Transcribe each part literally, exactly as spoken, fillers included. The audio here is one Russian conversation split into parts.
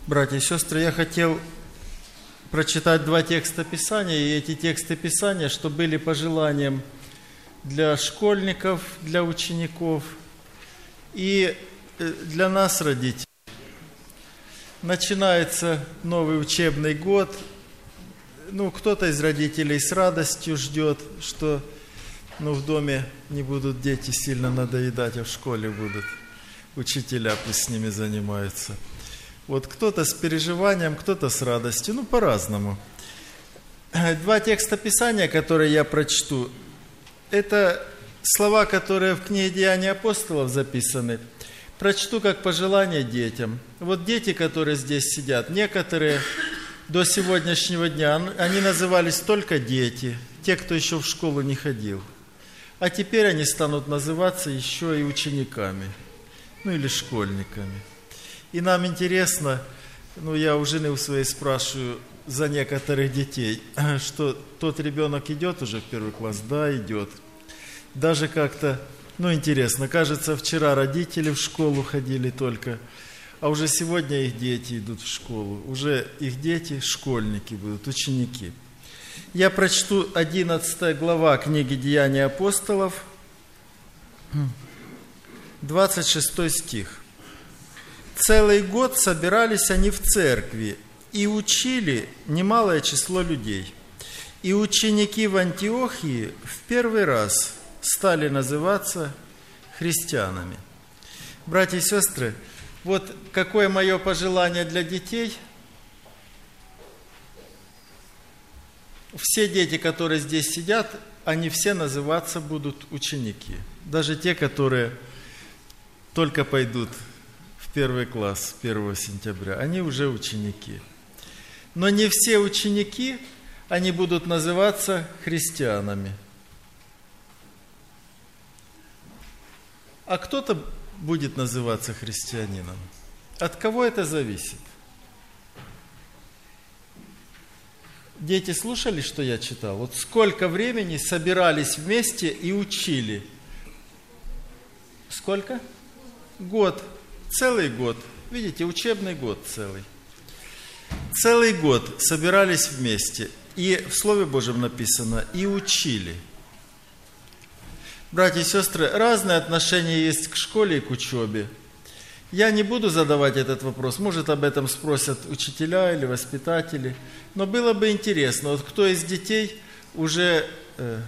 Братья и сестры, я хотел прочитать два текста Писания, и эти тексты Писания, что были пожеланием для школьников, для учеников и для нас, родителей. Начинается новый учебный год. Ну, кто-то из родителей с радостью ждет, что ну, в доме не будут дети сильно надоедать, а в школе будут. Учителя пусть с ними занимаются. Вот кто-то с переживанием, кто-то с радостью, ну, по-разному. Два текста Писания, которые я прочту, это слова, которые в книге «Деяния апостолов» записаны. Прочту как пожелание детям. Вот дети, которые здесь сидят, некоторые до сегодняшнего дня, они назывались только дети, те, кто еще в школу не ходил. А теперь они станут называться еще и учениками, ну или школьниками. И нам интересно, ну я у жены у своей спрашиваю за некоторых детей, что тот ребенок идет уже в первый класс, да, идет. Даже как-то, ну интересно, кажется, вчера родители в школу ходили только, а уже сегодня их дети идут в школу, уже их дети школьники будут, ученики. Я прочту одиннадцатая глава книги «Деяния апостолов», двадцать шестой стих. «Целый год собирались они в церкви и учили немалое число людей. И ученики в Антиохии в первый раз стали называться христианами». Братья и сестры, вот какое мое пожелание для детей. Все дети, которые здесь сидят, они все называться будут ученики. Даже те, которые только пойдут в первый класс первого сентября, они уже ученики. Но не все ученики, они будут называться христианами. А кто-то будет называться христианином. От кого это зависит? Дети слушали, что я читал? Вот сколько времени собирались вместе и учили? Сколько? Год. Целый год. Видите, учебный год целый. Целый год собирались вместе. И в Слове Божьем написано, и учили. Братья и сестры, разные отношения есть к школе и к учебе. Я не буду задавать этот вопрос, может, об этом спросят учителя или воспитатели, но было бы интересно, вот кто из детей уже э,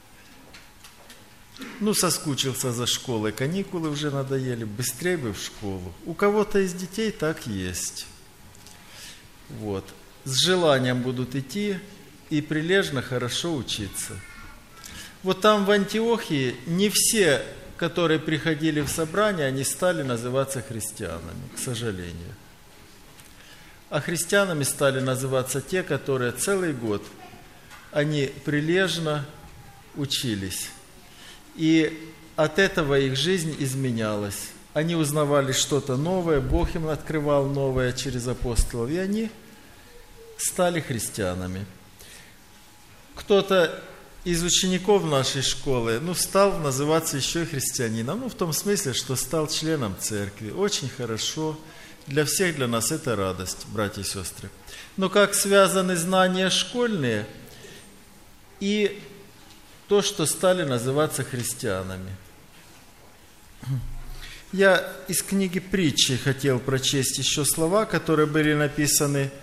ну, соскучился за школой, каникулы уже надоели, быстрее бы в школу. У кого-то из детей так есть. Вот. С желанием будут идти и прилежно хорошо учиться. Вот там в Антиохии не все, которые приходили в собрание, они стали называться христианами, к сожалению. А христианами стали называться те, которые целый год, они прилежно учились. И от этого их жизнь изменялась. Они узнавали что-то новое, Бог им открывал новое через апостолов, и они стали христианами. Кто-то из учеников нашей школы, ну, стал называться еще и христианином, ну, в том смысле, что стал членом церкви. Очень хорошо. Для всех, для нас это радость, братья и сестры. Но как связаны знания школьные и то, что стали называться христианами? Я из книги Притчи хотел прочесть еще слова, которые были написаны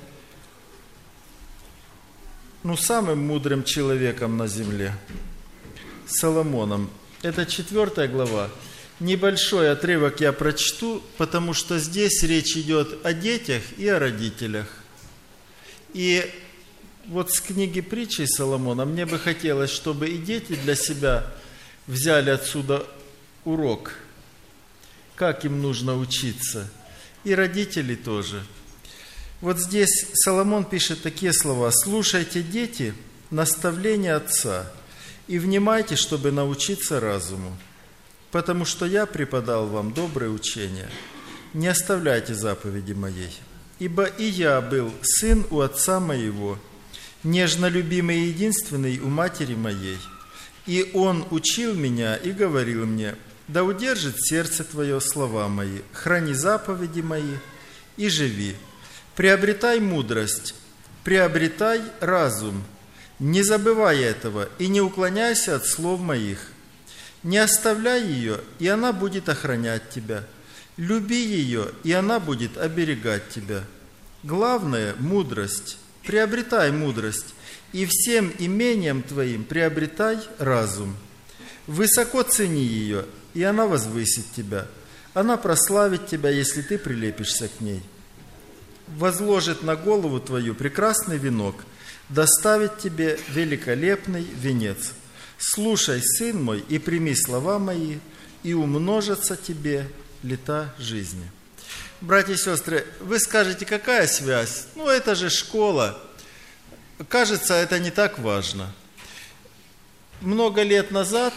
ну, самым мудрым человеком на земле, Соломоном. Это четвертая глава. Небольшой отрывок я прочту, потому что здесь речь идет о детях и о родителях. И вот с книги Притчи Соломона мне бы хотелось, чтобы и дети для себя взяли отсюда урок, как им нужно учиться, и родители тоже. Вот здесь Соломон пишет такие слова: «Слушайте, дети, наставления отца, и внимайте, чтобы научиться разуму, потому что я преподал вам доброе учение. Не оставляйте заповеди моей, ибо и я был сын у отца моего, нежно любимый и единственный у матери моей, и он учил меня и говорил мне: да удержит сердце твое слова мои, храни заповеди мои и живи. Приобретай мудрость, приобретай разум, не забывай этого и не уклоняйся от слов моих. Не оставляй ее, и она будет охранять тебя. Люби ее, и она будет оберегать тебя. Главное – мудрость. Приобретай мудрость, и всем имением твоим приобретай разум. Высоко цени ее, и она возвысит тебя. Она прославит тебя, если ты прилепишься к ней. Возложит на голову твою прекрасный венок, доставит тебе великолепный венец. Слушай, сын мой, и прими слова мои, и умножатся тебе лета жизни. Братья и сестры, вы скажете, какая связь? Ну, это же школа. Кажется, это не так важно. Много лет назад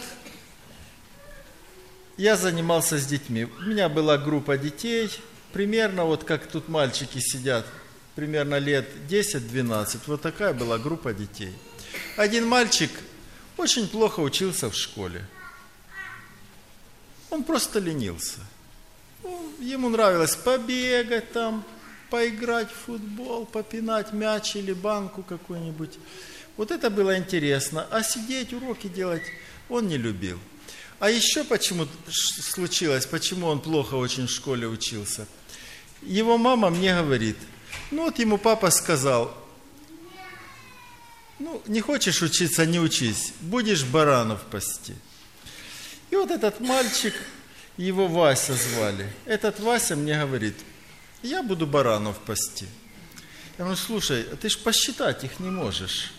я занимался с детьми. У меня была группа детей, примерно вот как тут мальчики сидят, примерно лет десять-двенадцать. Вот такая была группа детей. Один мальчик очень плохо учился в школе. Он просто ленился. Ну, ему нравилось побегать там, поиграть в футбол, попинать мяч или банку какую-нибудь. Вот это было интересно. А сидеть, уроки делать он не любил. А еще почему случилось, почему он плохо очень в школе учился? Его мама мне говорит, ну вот ему папа сказал, ну не хочешь учиться, не учись, будешь баранов пасти. И вот этот мальчик, его Вася звали, этот Вася мне говорит, я буду баранов пасти. Я говорю, слушай, ты ж посчитать их не можешь.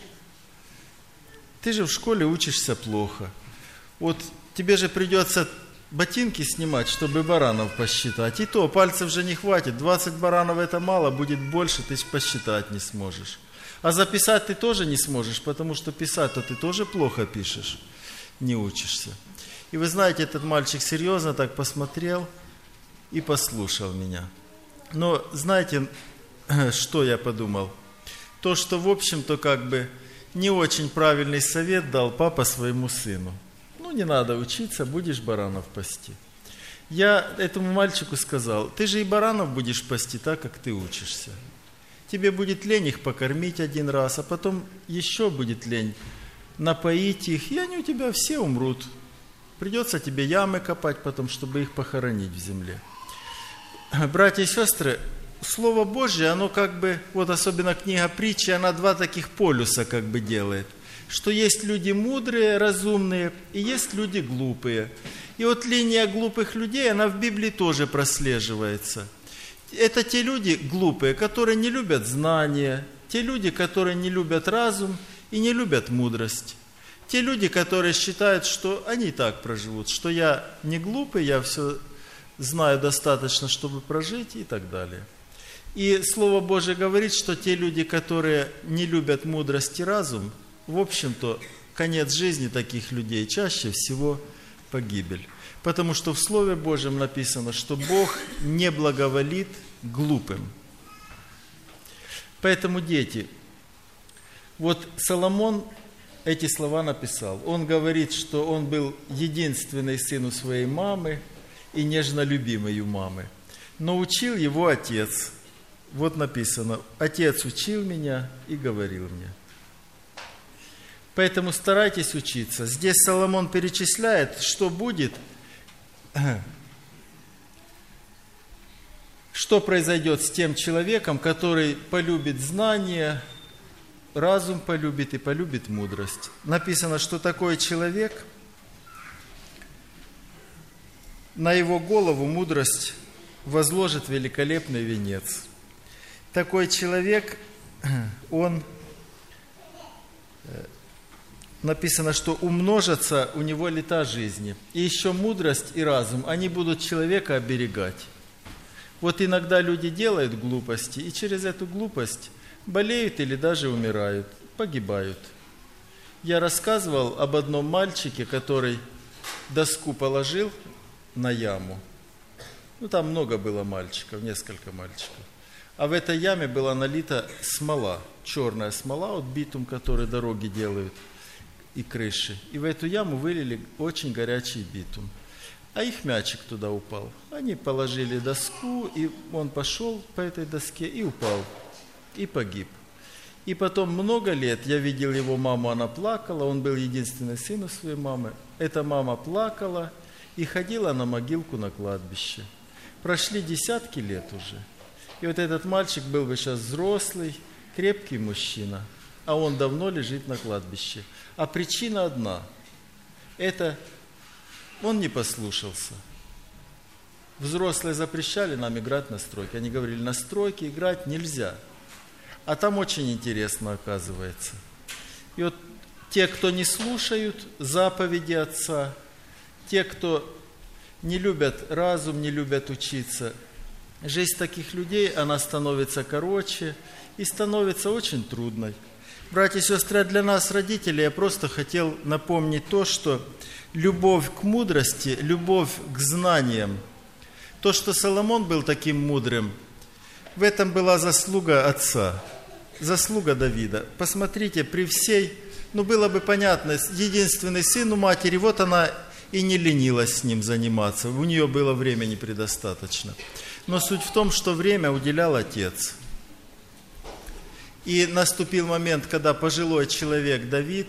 Ты же в школе учишься плохо. Вот тебе же придется ботинки снимать, чтобы баранов посчитать. И то пальцев же не хватит. двадцать баранов это мало, будет больше, ты посчитать не сможешь. А записать ты тоже не сможешь, потому что писать-то ты тоже плохо пишешь, не учишься. И вы знаете, этот мальчик серьезно так посмотрел и послушал меня. Но знаете, что я подумал? То, что в общем-то как бы не очень правильный совет дал папа своему сыну. Ну, не надо учиться, будешь баранов пасти. Я этому мальчику сказал, ты же и баранов будешь пасти так, как ты учишься. Тебе будет лень их покормить один раз, а потом еще будет лень напоить их, и они у тебя все умрут. Придется тебе ямы копать потом, чтобы их похоронить в земле. Братья и сестры, Слово Божье, оно как бы, вот особенно книга притчи, она два таких полюса как бы делает. Что есть люди мудрые, разумные, и есть люди глупые. И вот линия глупых людей, она в Библии тоже прослеживается. Это те люди глупые, которые не любят знания, те люди, которые не любят разум и не любят мудрость. Те люди, которые считают, что они и так проживут, что я не глупый, я все знаю достаточно, чтобы прожить и так далее. И Слово Божие говорит, что те люди, которые не любят мудрость и разум, в общем-то, конец жизни таких людей чаще всего погибель. Потому что в Слове Божьем написано, что Бог не благоволит глупым. Поэтому, дети, вот Соломон эти слова написал. Он говорит, что он был единственный сын у своей мамы и нежно любимый у мамы. Но учил его отец. Вот написано, отец учил меня и говорил мне. Поэтому старайтесь учиться. Здесь Соломон перечисляет, что будет, что произойдет с тем человеком, который полюбит знания, разум полюбит и полюбит мудрость. Написано, что такой человек, на его голову мудрость возложит великолепный венец. Такой человек, он, написано, что умножатся у него лета жизни. И еще мудрость и разум, они будут человека оберегать. Вот иногда люди делают глупости, и через эту глупость болеют или даже умирают, погибают. Я рассказывал об одном мальчике, который доску положил на яму. Ну, там много было мальчиков, несколько мальчиков. А в этой яме была налита смола, черная смола, вот битум, который дороги делают, и крыши. И в эту яму вылили очень горячий битум. А их мячик туда упал. Они положили доску, и он пошел по этой доске и упал. и погиб. И потом много лет я видел его маму, она плакала, он был единственный сын у своей мамы. Эта мама плакала и ходила на могилку на кладбище. Прошли десятки лет уже. И вот этот мальчик был бы сейчас взрослый, крепкий мужчина, а он давно лежит на кладбище. А причина одна – это он не послушался. Взрослые запрещали нам играть на стройке. Они говорили, на стройке играть нельзя. А там очень интересно оказывается. И вот те, кто не слушают заповеди Отца, те, кто не любят разум, не любят учиться, жизнь таких людей, она становится короче и становится очень трудной. Братья и сестры, для нас, родителей, я просто хотел напомнить то, что любовь к мудрости, любовь к знаниям, то, что Соломон был таким мудрым, в этом была заслуга отца, заслуга Давида. Посмотрите, при всей, ну было бы понятно, единственный сын у матери, вот она и не ленилась с ним заниматься, у нее было времени предостаточно. Но суть в том, что время уделял отец. И наступил момент, когда пожилой человек Давид,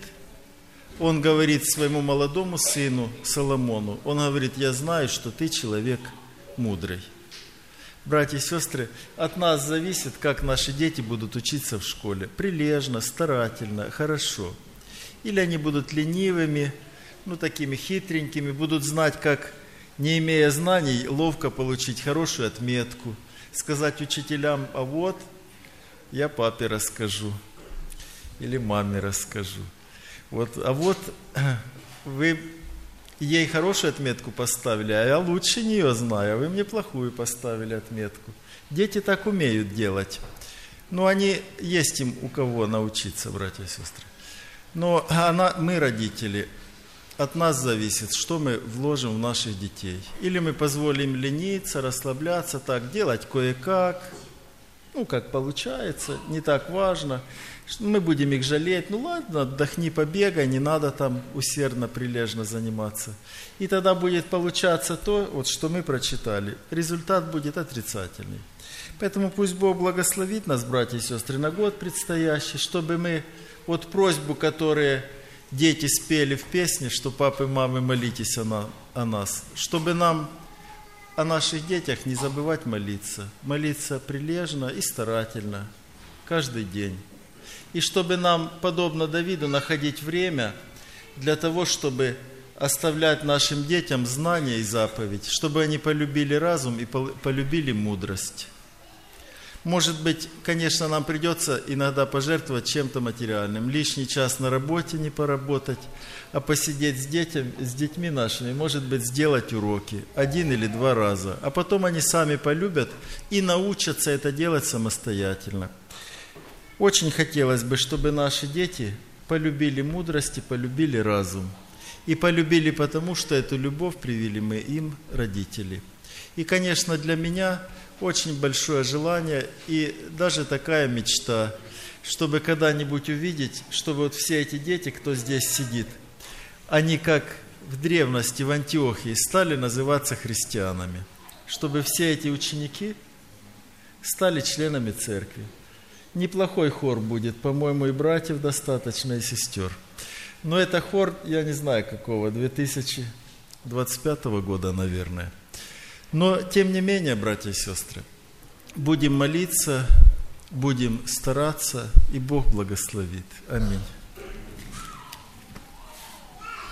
он говорит своему молодому сыну Соломону, он говорит, я знаю, что ты человек мудрый. Братья и сестры, от нас зависит, как наши дети будут учиться в школе. Прилежно, старательно, хорошо. Или они будут ленивыми, ну такими хитренькими, будут знать, как, не имея знаний, ловко получить хорошую отметку, сказать учителям, а вот я папе расскажу или маме расскажу. Вот, а вот вы ей хорошую отметку поставили, а я лучше нее знаю, а вы мне плохую поставили отметку. Дети так умеют делать. Но они, есть им у кого научиться, братья и сестры. Но она, мы, родители, от нас зависит, что мы вложим в наших детей. Или мы позволим лениться, расслабляться, так делать кое-как, ну, как получается, не так важно. Мы будем их жалеть. Ну, ладно, отдохни, побегай, не надо там усердно, прилежно заниматься. И тогда будет получаться то, вот, что мы прочитали. Результат будет отрицательный. Поэтому пусть Бог благословит нас, братья и сестры, на год предстоящий, чтобы мы, вот просьбу, которую дети спели в песне, что папы, мамы, молитесь о, на, о нас, чтобы нам о наших детях не забывать молиться. Молиться прилежно и старательно, каждый день. И чтобы нам, подобно Давиду, находить время для того, чтобы оставлять нашим детям знания и заповедь, чтобы они полюбили разум и полюбили мудрость. Может быть, конечно, нам придется иногда пожертвовать чем-то материальным. Лишний час на работе не поработать, а посидеть с, детям, с детьми нашими, может быть, сделать уроки один или два раза. А потом они сами полюбят и научатся это делать самостоятельно. Очень хотелось бы, чтобы наши дети полюбили мудрость и полюбили разум. И полюбили потому, что эту любовь привили мы им, родители. И, конечно, для меня очень большое желание и даже такая мечта, чтобы когда-нибудь увидеть, чтобы вот все эти дети, кто здесь сидит, они как в древности в Антиохии стали называться христианами. Чтобы все эти ученики стали членами церкви. Неплохой хор будет, по-моему, и братьев достаточно, и сестер. Но это хор, я не знаю какого, две тысячи двадцать пятого года, наверное. Но, тем не менее, братья и сестры, будем молиться, будем стараться, и Бог благословит. Аминь.